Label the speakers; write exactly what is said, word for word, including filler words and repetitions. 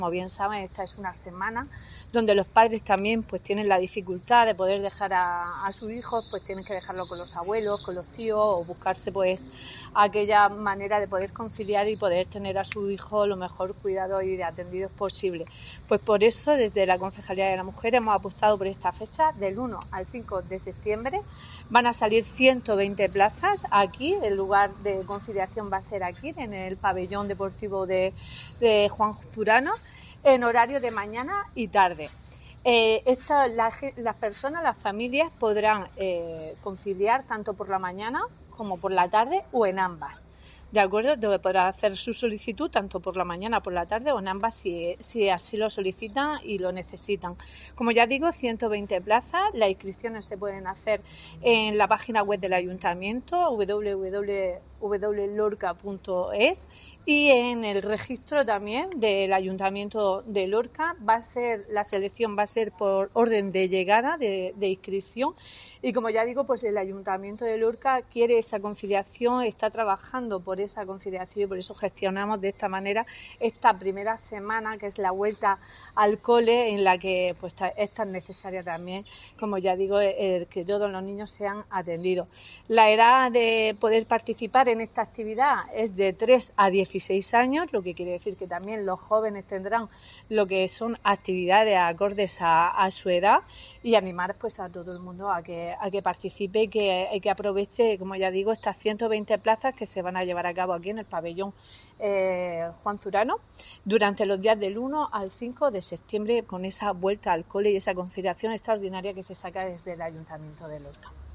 Speaker 1: Como bien saben, esta es una semana donde los padres también pues tienen la dificultad de poder dejar a, a sus hijos, pues tienen que dejarlo con los abuelos, con los tíos, o buscarse pues aquella manera de poder conciliar y poder tener a su hijo lo mejor cuidado y atendidos posible. Pues por eso desde la Concejalía de la Mujer hemos apostado por esta fecha. Del uno al cinco de septiembre van a salir ciento veinte plazas aquí. El lugar de conciliación va a ser aquí, en el pabellón deportivo de, de Juan Zurano, en horario de mañana y tarde. Eh, esto, la, las personas, las familias podrán eh, conciliar tanto por la mañana como por la tarde o en ambas. ¿De acuerdo? Podrán hacer su solicitud tanto por la mañana, por la tarde o en ambas si, si así lo solicitan y lo necesitan. Como ya digo, ciento veinte plazas. Las inscripciones se pueden hacer en la página web del Ayuntamiento, doble u doble u doble u punto lorca punto es, y en el registro también del Ayuntamiento de Lorca. Va a ser, la selección va a ser por orden de llegada, de, de inscripción. Y como ya digo, pues el Ayuntamiento de Lorca quiere esa conciliación, está trabajando por esa conciliación y por eso gestionamos de esta manera esta primera semana, que es la vuelta al cole, en la que pues es tan necesaria también, como ya digo, el que todos los niños sean atendidos. La edad de poder participar en esta actividad es de tres a dieciséis años, lo que quiere decir que también los jóvenes tendrán lo que son actividades acordes a, a su edad, y animar pues a todo el mundo a que, a que participe y que, y que aproveche, como ya digo, estas ciento veinte plazas que se van a llevar a cabo aquí en el pabellón eh, Juan Zurano durante los días del uno al cinco de septiembre, con esa vuelta al cole y esa conciliación extraordinaria que se saca desde el Ayuntamiento de Lorca.